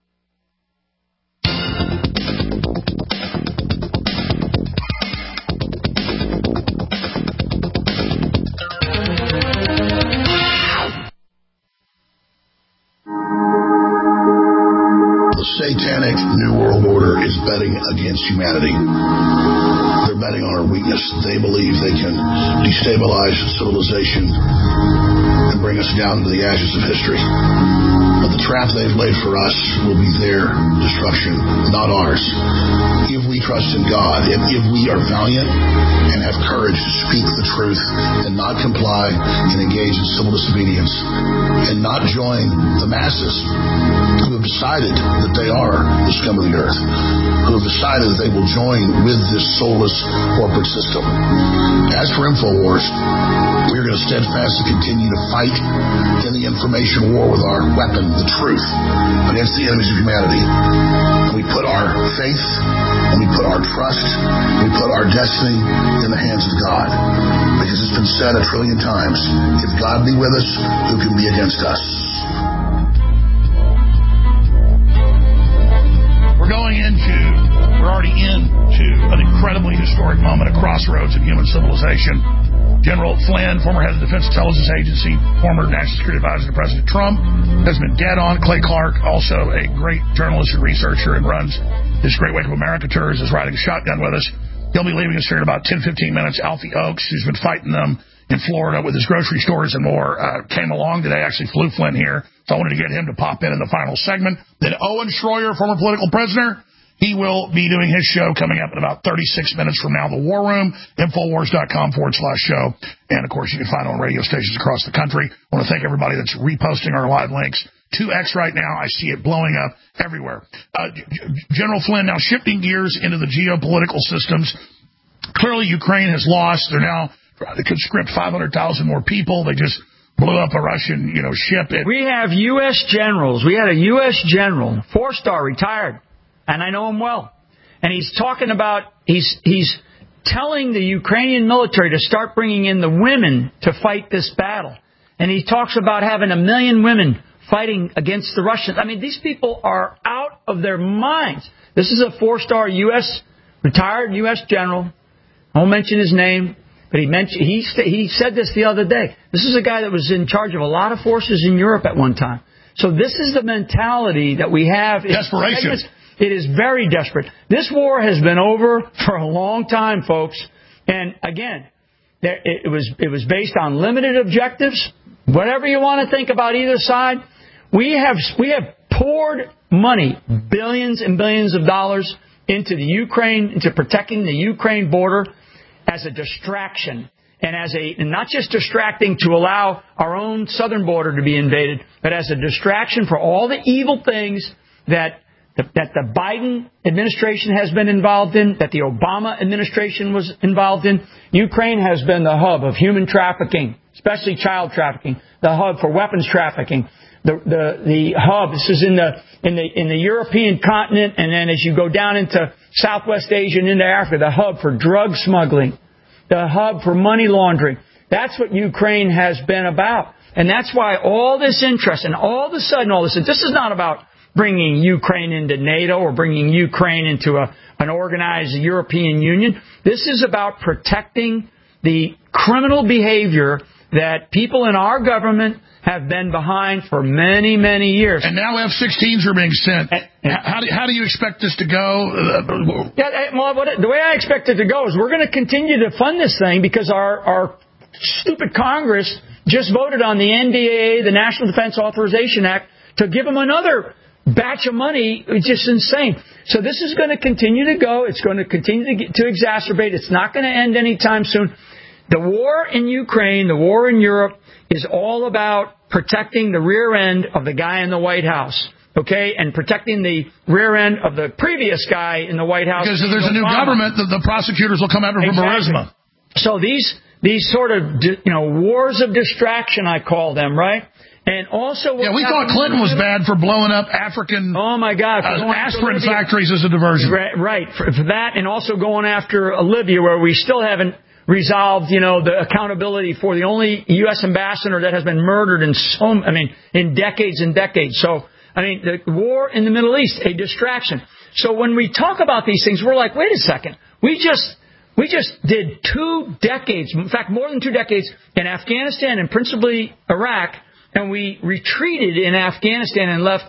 The satanic New World Order is betting against humanity. They're betting on our weakness. They believe they can destabilize civilization and bring us down to the ashes of history. But the trap they've laid for us will be their destruction, not ours. If we trust in God, if we are valiant and have courage to speak the truth and not comply and engage in civil disobedience and not join the masses who have decided that they are the scum of the earth, who have decided that they will join with this soulless corporate system. As for InfoWars, we are going to steadfastly continue to fight in the information war with our weapon, the truth, against the enemies of humanity. And we put our faith, and we put our trust, we put our destiny in the hands of God. Because it's been been said 1 trillion times. If God be with us, who can be against us? We're already into an incredibly historic moment, a crossroads in human civilization. General Flynn, former head of the Defense Intelligence Agency, former National Security Advisor to President Trump, has been dead on. Clay Clark, also a great journalist and researcher and runs this great Wake Up America tours, is riding shotgun with us. He'll be leaving us here in about 10-15 minutes. Alfie Oakes, who's been fighting them in Florida with his grocery stores and more, came along today, actually flew Flynn here, so I wanted to get him to pop in the final segment. Then Owen Schroyer, former political prisoner, he will be doing his show coming up in about 36 minutes from now. The War Room, Infowars.com/show. And, of course, you can find it on radio stations across the country. I want to thank everybody that's reposting our live links. 2X right now. I see it blowing up everywhere. General Flynn, now shifting gears into the geopolitical systems. Clearly, Ukraine has lost. They're now they conscript 500,000 more people. They just blew up a Russian, ship. We have U.S. generals. We had a U.S. general, 4-star, retired. And I know him well. And he's talking about, he's telling the Ukrainian military to start bringing in the women to fight this battle. And he talks about having 1 million women fighting against the Russians. I mean, these people are out of their minds. This is a 4-star retired U.S. general. I won't mention his name, but he said this the other day. This is a guy that was in charge of a lot of forces in Europe at one time. So this is the mentality that we have. Desperation. It is very desperate. This war has been over for a long time, folks. And again, it was based on limited objectives. Whatever you want to think about either side, we have poured money, billions and billions of dollars, into the Ukraine, into protecting the Ukraine border as a distraction. And not just distracting to allow our own southern border to be invaded, but as a distraction for all the evil things that the Biden administration has been involved in, that the Obama administration was involved in. Ukraine has been the hub of human trafficking, especially child trafficking, the hub for weapons trafficking, the hub. This is in the European continent, and then as you go down into Southwest Asia and into Africa, the hub for drug smuggling, the hub for money laundering. That's what Ukraine has been about. And that's why all this interest and all of a sudden this is not about bringing Ukraine into NATO or bringing Ukraine into an organized European Union. This is about protecting the criminal behavior that people in our government have been behind for many, many years. And now F-16s are being sent. How do you expect this to go? The way I expect it to go is we're going to continue to fund this thing because our stupid Congress just voted on the NDAA, the National Defense Authorization Act, to give them another batch of money. It's just insane. So this is going to continue to go. It's going to continue to exacerbate. It's not going to end anytime soon. The war in Ukraine, the war in Europe, is all about protecting the rear end of the guy in the White House, okay, and protecting the rear end of the previous guy in the White House. Because if there's a new government, the prosecutors will come after for Burisma. So these sort of wars of distraction, I call them, right? And also, we thought Clinton was bad for blowing up African aspirin factories as a diversion. Right, for that, and also going after Libya, where we still haven't resolved, the accountability for the only U.S. ambassador that has been murdered in decades and decades. So, the war in the Middle East, a distraction. So when we talk about these things, we're like, wait a second, we just did 2 decades, in fact, more than 2 decades in Afghanistan and principally Iraq. And we retreated in Afghanistan and left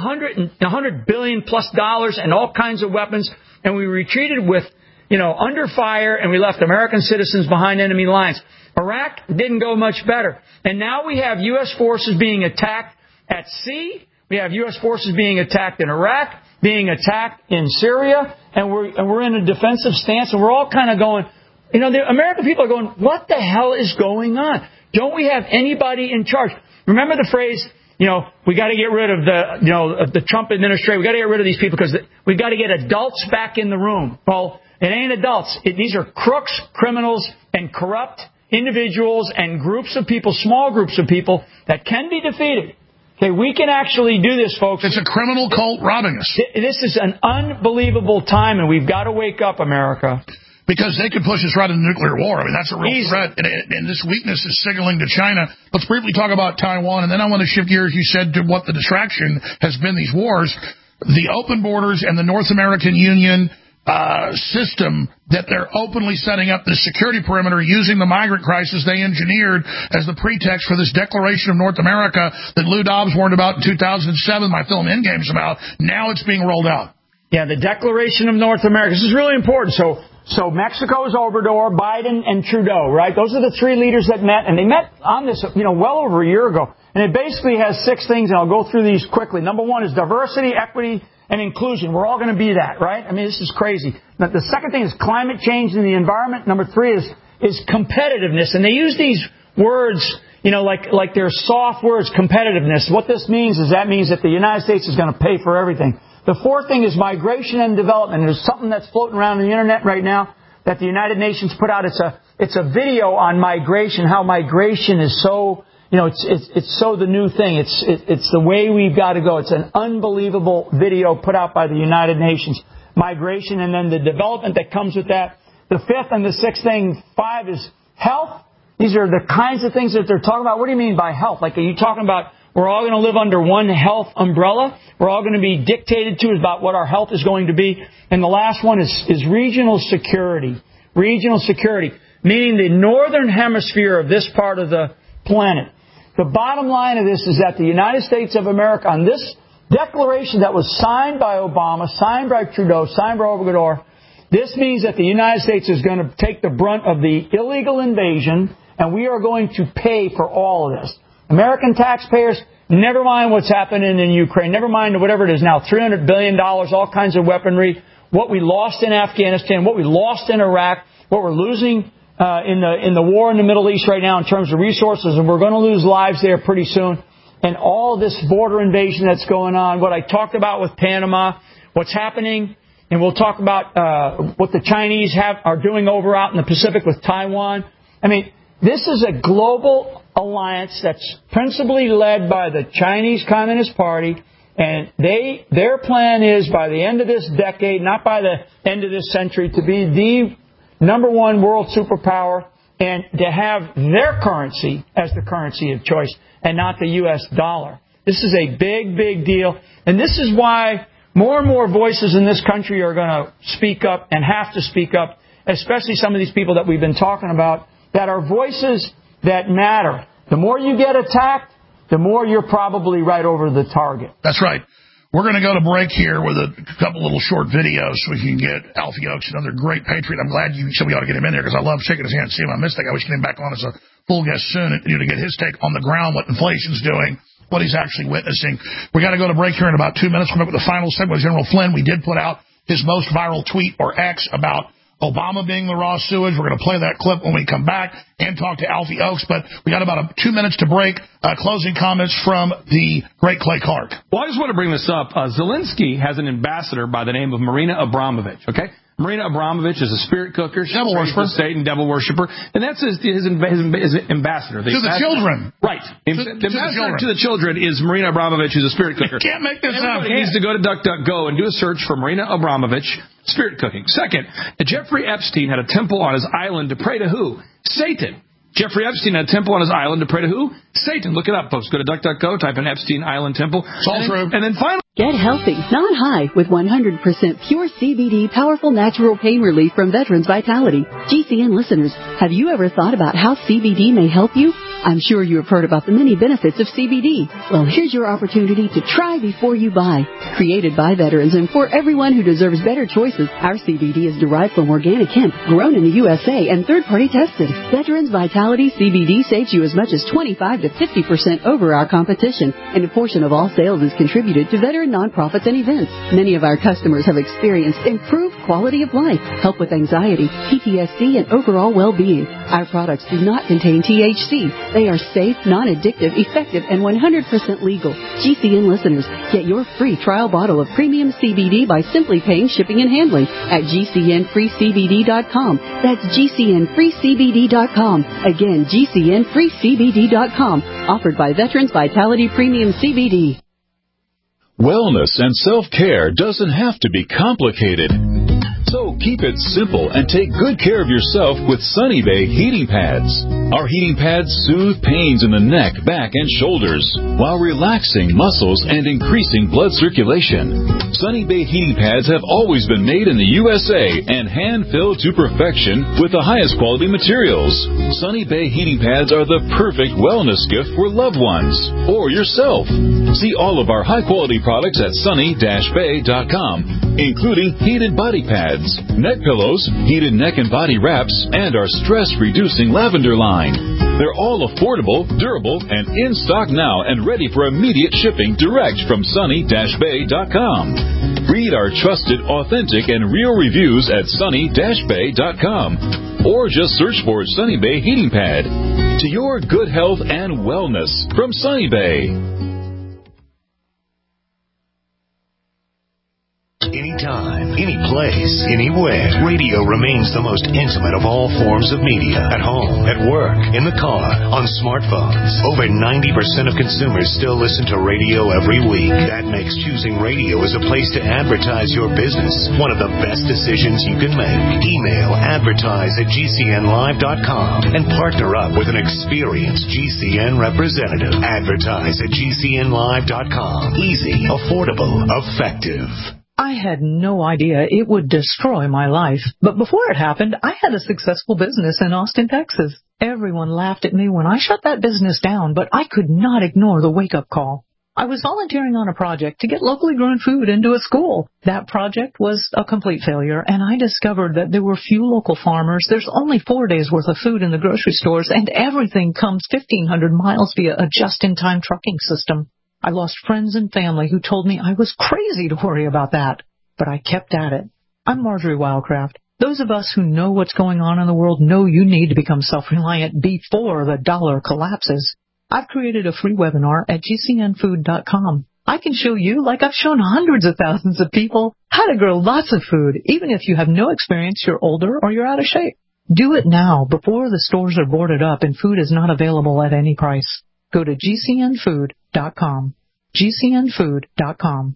$100 billion plus and all kinds of weapons. And we retreated with, under fire, and we left American citizens behind enemy lines. Iraq didn't go much better. And now we have U.S. forces being attacked at sea. We have U.S. forces being attacked in Iraq, being attacked in Syria. And we're in a defensive stance. And we're all kind of going, the American people are going, what the hell is going on? Don't we have anybody in charge? Remember the phrase, we got to get rid of the Trump administration. We got to get rid of these people because we got to get adults back in the room. Well, it ain't adults. These are crooks, criminals, and corrupt individuals and groups of people, small groups of people that can be defeated. Okay, we can actually do this, folks. It's a criminal cult robbing us. This is an unbelievable time, and we've got to wake up, America. because they could push us right into nuclear war. I mean, that's a real threat, and this weakness is signaling to China. Let's briefly talk about Taiwan, and then I want to shift gears, you said, to what the distraction has been these wars. The open borders and the North American Union system that they're openly setting up the security perimeter using the migrant crisis they engineered as the pretext for this Declaration of North America that Lou Dobbs warned about in 2007, my film Endgame's about. Now it's being rolled out. Yeah, the Declaration of North America. This is really important. So Mexico's Obrador, Biden, and Trudeau, right? Those are the three leaders that met, and they met on this, well over a year ago. And it basically has 6 things, and I'll go through these quickly. Number 1 is diversity, equity, and inclusion. We're all going to be that, right? I mean, this is crazy. The second thing is climate change and the environment. Number 3 is competitiveness. And they use these words, like they're soft words, competitiveness. What this means is that the United States is going to pay for everything. The 4th thing is migration and development. There's something that's floating around the internet right now that the United Nations put out. It's a video on migration, how migration is so, it's so the new thing. It's the way we've got to go. It's an unbelievable video put out by the United Nations. Migration and then the development that comes with that. The 5th and the 6th thing, 5 is health. These are the kinds of things that they're talking about. What do you mean by health? Like, are you talking about we're all going to live under one health umbrella? We're all going to be dictated to about what our health is going to be. And the last one is regional security. Regional security, meaning the northern hemisphere of this part of the planet. The bottom line of this is that the United States of America, on this declaration that was signed by Obama, signed by Trudeau, signed by Obrador, this means that the United States is going to take the brunt of the illegal invasion, and we are going to pay for all of this. American taxpayers, never mind what's happening in Ukraine, never mind whatever it is now, $300 billion, all kinds of weaponry, what we lost in Afghanistan, what we lost in Iraq, what we're losing in the war in the Middle East right now in terms of resources, and we're going to lose lives there pretty soon. And all this border invasion that's going on, what I talked about with Panama, what's happening, and we'll talk about what the Chinese are doing over out in the Pacific with Taiwan. I mean, this is a global alliance that's principally led by the Chinese Communist Party, and their plan is by the end of this decade, not by the end of this century, to be the number 1 world superpower and to have their currency as the currency of choice and not the U.S. dollar. This is a big, big deal. And this is why more and more voices in this country are going to speak up and have to speak up, especially some of these people that we've been talking about, that are voices that matter. The more you get attacked, the more you're probably right over the target. That's right. We're going to go to break here with a couple little short videos so we can get Alfie Oakes, another great patriot. I'm glad you said we ought to get him in there because I love shaking his hand and seeing him. I missed that guy. We should get him back on as a full guest soon to get his take on the ground, what inflation's doing, what he's actually witnessing. We got to go to break here in about 2 minutes. We're going to go to the final segment with General Flynn. We did put out his most viral tweet or X about Obama being the raw sewage. We're going to play that clip when we come back and talk to Alfie Oakes. But we got about 2 minutes to break. Closing comments from the great Clay Clark. Well, I just want to bring this up. Zelensky has an ambassador by the name of Marina Abramovich, okay? Marina Abramovich is a spirit cooker. She's devil worshiper. Satan, devil worshiper. And that's his ambassador. To the children. Right. The ambassador to the children is Marina Abramovich, who's a spirit cooker. You can't make this up. Everybody needs to go to DuckDuckGo and do a search for Marina Abramovich, spirit cooking. Second, Jeffrey Epstein had a temple on his island to pray to who? Satan. Jeffrey Epstein had a temple on his island to pray to who? Satan. Look it up, folks. Go to DuckDuckGo, type in Epstein Island Temple. It's all true. And then finally... Get healthy, not high, with 100% pure CBD powerful natural pain relief from Veterans Vitality. GCN listeners, have you ever thought about how CBD may help you? I'm sure you have heard about the many benefits of CBD. Well, here's your opportunity to try before you buy. Created by veterans and for everyone who deserves better choices, our CBD is derived from organic hemp, grown in the USA, and third-party tested. Veterans Vitality CBD saves you as much as 25 to 50% over our competition, and a portion of all sales is contributed to veteran nonprofits and events. Many of our customers have experienced improved quality of life, help with anxiety, PTSD, and overall well-being. Our products do not contain THC. They are safe, non-addictive, effective, and 100% legal. GCN listeners, get your free trial bottle of premium CBD by simply paying shipping and handling at GCNFreeCBD.com. That's GCNFreeCBD.com. Again, GCNFreeCBD.com. Offered by Veterans Vitality Premium CBD. Wellness and self-care doesn't have to be complicated. So keep it simple and take good care of yourself with Sunny Bay heating pads. Our heating pads soothe pains in the neck, back, and shoulders while relaxing muscles and increasing blood circulation. Sunny Bay heating pads have always been made in the USA and hand-filled to perfection with the highest quality materials. Sunny Bay heating pads are the perfect wellness gift for loved ones or yourself. See all of our high-quality products at sunny-bay.com, including heated body pads, neck pillows, heated neck and body wraps, and our stress-reducing lavender line. They're all affordable, durable, and in stock now and ready for immediate shipping direct from sunny-bay.com. Read our trusted, authentic, and real reviews at sunny-bay.com or just search for Sunny Bay Heating Pad. To your good health and wellness from Sunny Bay. Anytime, any place, anywhere. Radio remains the most intimate of all forms of media. At home, at work, in the car, on smartphones. Over 90% of consumers still listen to radio every week. That makes choosing radio as a place to advertise your business one of the best decisions you can make. Email advertise@gcnlive.com and partner up with an experienced GCN representative. Advertise@gcnlive.com. Easy, affordable, effective. I had no idea it would destroy my life. But before it happened, I had a successful business in Austin, Texas. Everyone laughed at me when I shut that business down, but I could not ignore the wake-up call. I was volunteering on a project to get locally grown food into a school. That project was a complete failure, and I discovered that there were few local farmers. There's only 4 days' worth of food in the grocery stores, and everything comes 1,500 miles via a just-in-time trucking system. I lost friends and family who told me I was crazy to worry about that. But I kept at it. I'm Marjorie Wildcraft. Those of us who know what's going on in the world know you need to become self-reliant before the dollar collapses. I've created a free webinar at gcnfood.com. I can show you, like I've shown hundreds of thousands of people, how to grow lots of food, even if you have no experience, you're older, or you're out of shape. Do it now before the stores are boarded up and food is not available at any price. Go to gcnfood.com. gcnfood.com.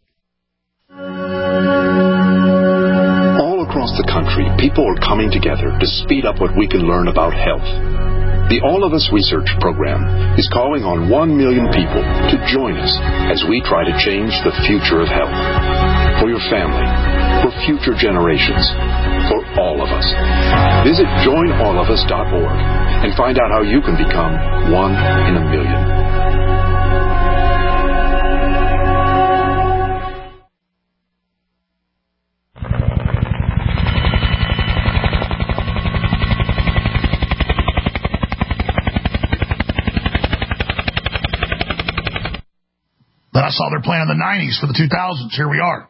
All across the country, people are coming together to speed up what we can learn about health. The All of Us Research Program is calling on 1 million people to join us as we try to change the future of health. For your family, for future generations, for all of us. Visit joinallofus.org and find out how you can become 1 in a million. Then I saw their plan in the 90s for the 2000s. Here we are.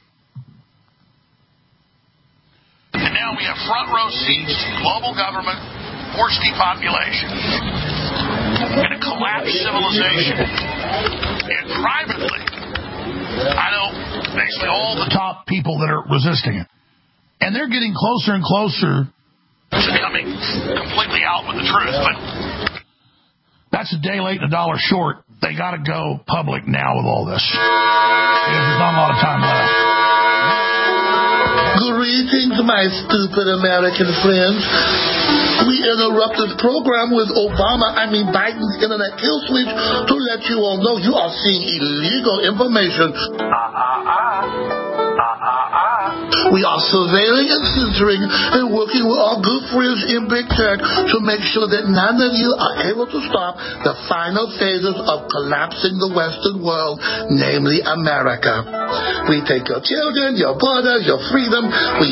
And now we have front row seats to global government, forced depopulation, and a collapsed civilization. And privately, I know basically all the top people that are resisting it. And they're getting closer and closer to coming completely out with the truth. But that's a day late and a dollar short. They got to go public now with all this. There's not a lot of time left. Greetings, my stupid American friends. We interrupt this program with Biden's internet kill switch to let you all know you are seeing illegal information. We are surveilling and censoring and working with our good friends in Big Tech to make sure that none of you are able to stop the final phases of collapsing the Western world, namely America. We take your children, your borders, your freedom. We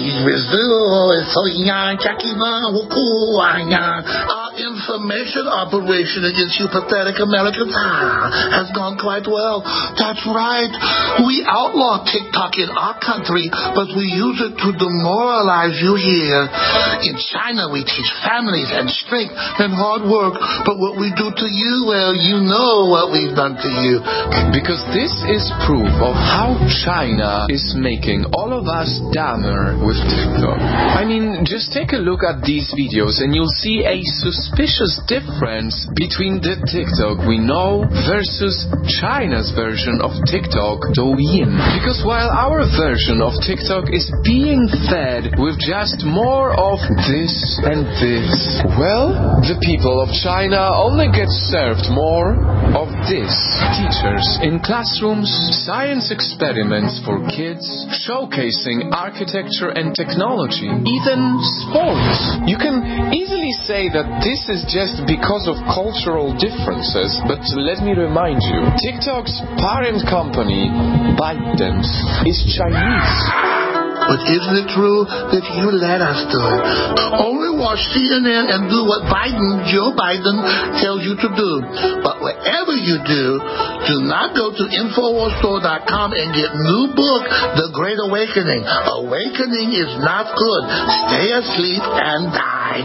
our information operation against you pathetic Americans has gone quite well. That's right. We outlaw TikTok in our country, but we use it to demoralize you here. In China, we teach families and strength and hard work, but what we do to you, well, you know what we've done to you. Because this is proof of how China is making all of us dumber with TikTok. I mean, just take a look at these videos and you'll see a suspicious difference between the TikTok we know versus China's version of TikTok, Douyin. Because while our version of TikTok is being fed with just more of this and this, well, the people of China only get served more of this. Teachers in classrooms, science experiments for kids, showcasing architecture and technology, even sports. You can easily say that this is just because of cultural differences, but let me remind you, TikTok's parent company, ByteDance, is Chinese. But isn't it true that you let us do it? Only watch CNN and do what Joe Biden tells you to do. But whatever you do not go to InfoWarsStore.com and get new book, The Great Awakening. Awakening is not good. Stay asleep and die.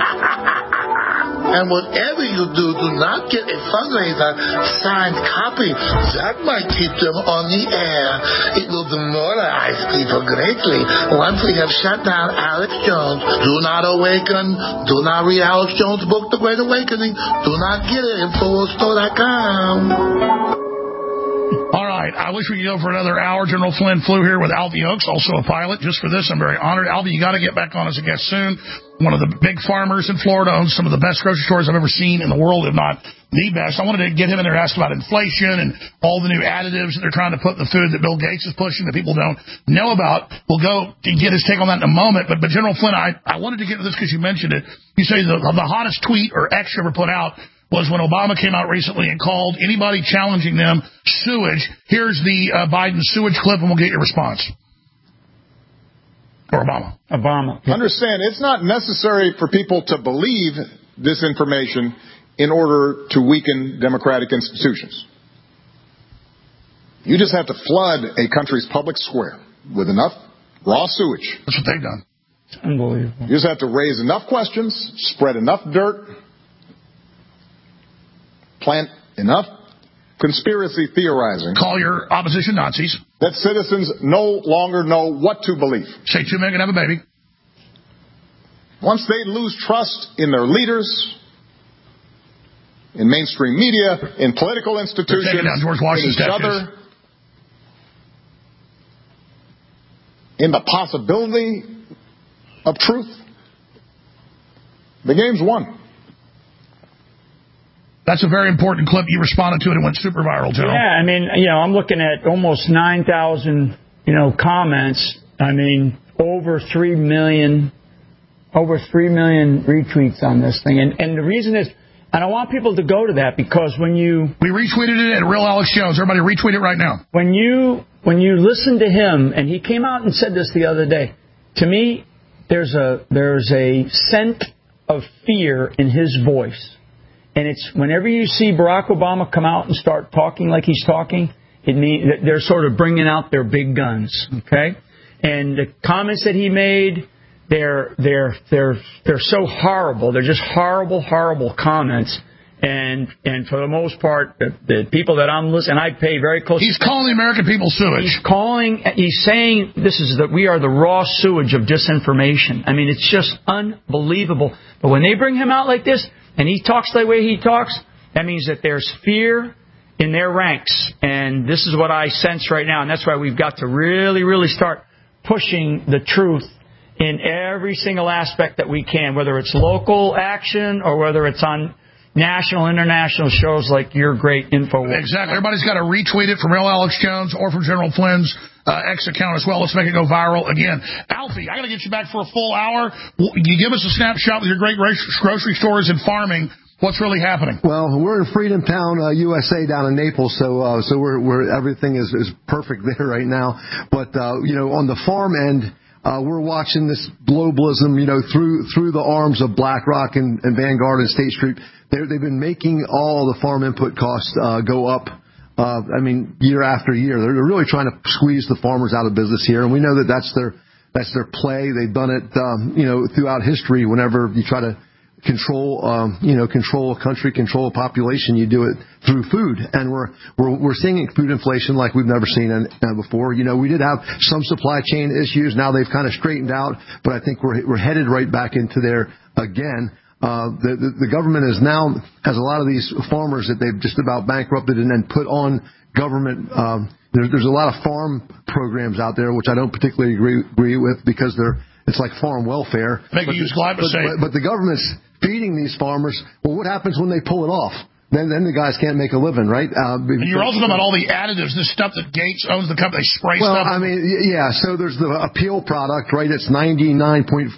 And whatever you do not get a fundraiser signed copy. That might keep them on the air. It will demoralize people greatly once we have shut down Alex Jones. Do not awaken. Do not read Alex Jones' book, The Great Awakening. Do not get it. InfoWarsStore.com. All right. I wish we could go for another hour. General Flynn flew here with Alvy Oaks, also a pilot. Just for this, I'm very honored. Alvy, you got to get back on as a guest soon. One of the big farmers in Florida, owns some of the best grocery stores I've ever seen in the world, if not the best. I wanted to get him in there and ask about inflation and all the new additives that they're trying to put in the food that Bill Gates is pushing that people don't know about. We'll go to get his take on that in a moment. But General Flynn, I wanted to get to this because you mentioned it. You say the hottest tweet or X ever put out was when Obama came out recently and called anybody challenging them sewage. Here's the Biden sewage clip, and we'll get your response. Or Obama. Understand, it's not necessary for people to believe this information in order to weaken democratic institutions. You just have to flood a country's public square with enough raw sewage. That's what they've done. It's unbelievable. You just have to raise enough questions, spread enough dirt, plant enough conspiracy theorizing. Call your opposition Nazis. That citizens no longer know what to believe. Say 2 men can have a baby. Once they lose trust in their leaders, in mainstream media, in political institutions, down George Washington's in each other, in the possibility of truth, the game's won. That's a very important clip. You responded to it. It went super viral, General. Yeah, I mean, I'm looking at almost 9,000, comments. I mean, over 3 million retweets on this thing. And the reason is, and I want people to go to that because when you... We retweeted it at Real Alex Jones. Everybody retweet it right now. When you listen to him, and he came out and said this the other day, to me, there's a scent of fear in his voice. And it's whenever you see Barack Obama come out and start talking like he's talking, it means that they're sort of bringing out their big guns, okay? And the comments that he made, they're so horrible. They're just horrible comments. And for the most part, the people that I'm listening, I pay very close. He's calling the American people sewage. He's saying we are the raw sewage of disinformation. I mean, it's just unbelievable. But when they bring him out like this, and he talks the way he talks, that means that there's fear in their ranks. And this is what I sense right now. And that's why we've got to really, really start pushing the truth in every single aspect that we can, whether it's local action or whether it's on national, international shows like your great InfoWars. Exactly. Everybody's got to retweet it from Real Alex Jones or from General Flynn's X account as well. Let's make it go viral again. Alfie, I got to get you back for a full hour. You give us a snapshot with your great grocery stores and farming. What's really happening? Well, we're in Freedom Town, USA, down in Naples, so we're everything is perfect there right now. But on the farm end, we're watching this globalism, through the arms of BlackRock and Vanguard and State Street. They've been making all the farm input costs go up. Year after year, they're really trying to squeeze the farmers out of business here, and we know that that's their play. They've done it, throughout history. Whenever you try to control a country, control a population, you do it through food, and we're seeing food inflation like we've never seen before. We did have some supply chain issues. Now they've kind of straightened out, but I think we're headed right back into there again. the government has a lot of these farmers that they've just about bankrupted and then put on government. There's a lot of farm programs out there which I don't particularly agree with because it's like farm welfare. They can use glyphosate. But the government's feeding these farmers. Well, what happens when they pull it off? Then the guys can't make a living, right? And you're also talking about all the additives, the stuff that Gates owns, the company, they spray stuff. Well, I mean, yeah, so there's the appeal product, right? It's 99.4%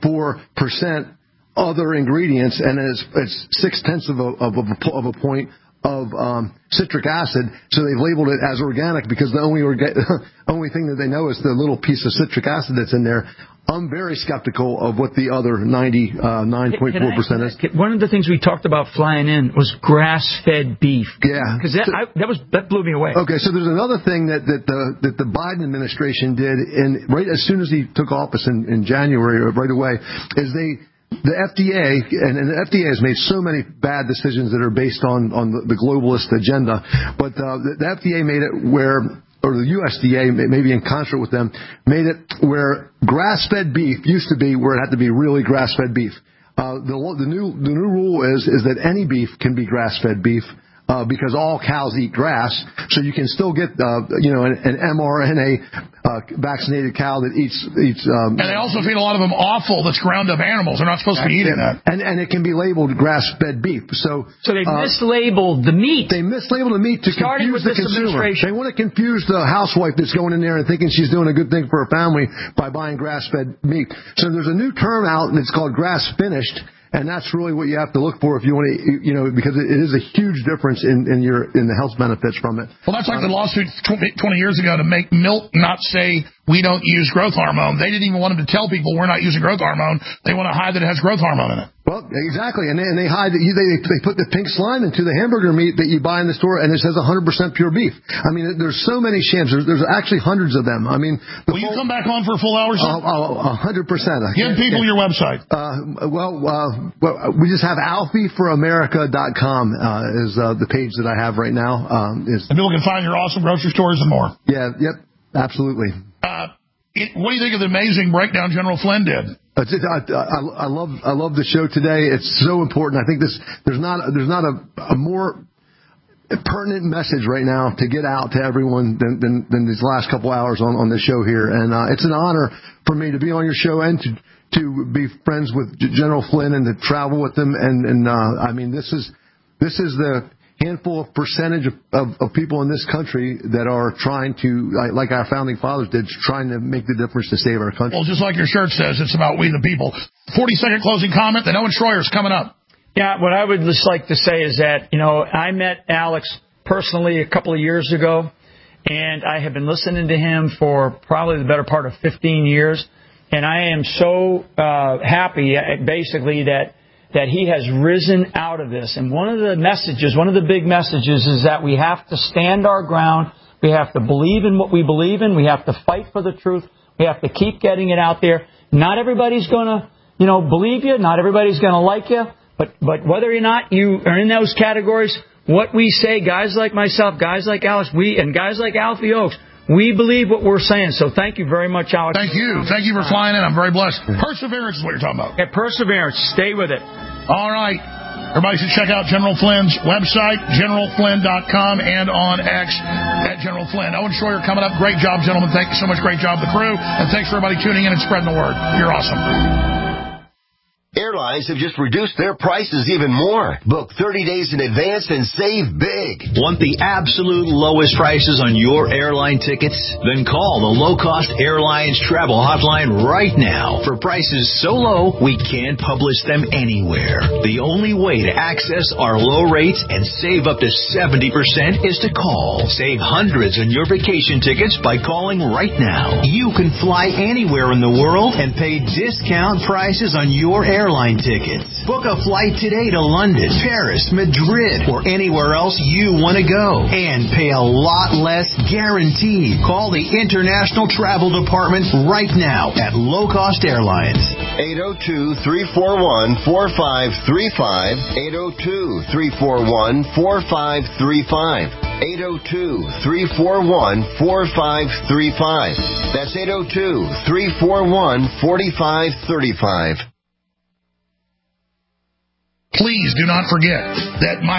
other ingredients, and it's 0.6 of a point of citric acid. So they've labeled it as organic because the only thing that they know is the little piece of citric acid that's in there. I'm very skeptical of what the other 99.4% is. One of the things we talked about flying in was grass-fed beef. Yeah, because that blew me away. Okay, so there's another thing that the Biden administration did, right as soon as he took office in January, right away, is the FDA, and the FDA has made so many bad decisions that are based on the globalist agenda, but the FDA made it where, or the USDA, maybe in concert with them, made it where grass-fed beef used to be where it had to be really grass-fed beef. The new rule is that any beef can be grass-fed beef. Because all cows eat grass, so you can still get an mRNA vaccinated cow that eats. And they also feed a lot of them offal that's ground up animals. They're not supposed to be eating that. And it can be labeled grass-fed beef. So they mislabeled the meat. They mislabeled the meat to confuse the consumer. They want to confuse the housewife that's going in there and thinking she's doing a good thing for her family by buying grass-fed meat. So there's a new term out, and it's called grass-finished. And that's really what you have to look for if you want to, because it is a huge difference in the health benefits from it. Well, that's like the lawsuit 20 years ago to make milk not say we don't use growth hormone. They didn't even want them to tell people we're not using growth hormone. They want to hide that it has growth hormone in it. Well, exactly, and they hide that they put the pink slime into the hamburger meat that you buy in the store, and it says 100% pure beef. I mean, there's so many shams. There's actually hundreds of them. I mean, will you come back on for a full hour? 100%. Give people your website. We just have AlfieForAmerica.com is the page that I have right now. And people can find your awesome grocery stores and more. Yeah, yep, absolutely. What do you think of the amazing breakdown General Flynn did? I love the show today. It's so important. I think there's not a more pertinent message right now to get out to everyone than these last couple hours on the show here. And it's an honor for me to be on your show and to be friends with General Flynn and to travel with him. And I mean, this is the handful of percentage of people in this country that are trying to, like our founding fathers did, trying to make the difference to save our country. Well, just like your shirt says, it's about we the people. 40-second closing comment. Then Owen Schroyer's coming up. Yeah, what I would just like to say is that, I met Alex personally a couple of years ago, and I have been listening to him for probably the better part of 15 years, and I am so happy, basically, that he has risen out of this. And one of the big messages is that we have to stand our ground. We have to believe in what we believe in. We have to fight for the truth. We have to keep getting it out there. Not everybody's going to, believe you. Not everybody's going to like you. But whether or not you are in those categories, what we say, guys like myself, guys like Alex, and guys like Alfie Oakes, we believe what we're saying. So thank you very much, Alex. Thank you. Thank you for flying in. I'm very blessed. Perseverance is what you're talking about. Yeah, perseverance. Stay with it. All right. Everybody should check out General Flynn's website, generalflynn.com, and on X at General Flynn. Owen Schroyer coming up. Great job, gentlemen. Thank you so much. Great job, the crew. And thanks for everybody tuning in and spreading the word. You're awesome. Airlines have just reduced their prices even more. Book 30 days in advance and save big. Want the absolute lowest prices on your airline tickets? Then call the Low Cost Airlines Travel Hotline right now. For prices so low, we can't publish them anywhere. The only way to access our low rates and save up to 70% is to call. Save hundreds on your vacation tickets by calling right now. You can fly anywhere in the world and pay discount prices on your airline tickets. Book a flight today to London, Paris, Madrid, or anywhere else you want to go. And pay a lot less guaranteed. Call the International Travel Department right now at Low Cost Airlines. 802-341-4535. 802-341-4535. 802-341-4535. That's 802-341-4535. Please do not forget that my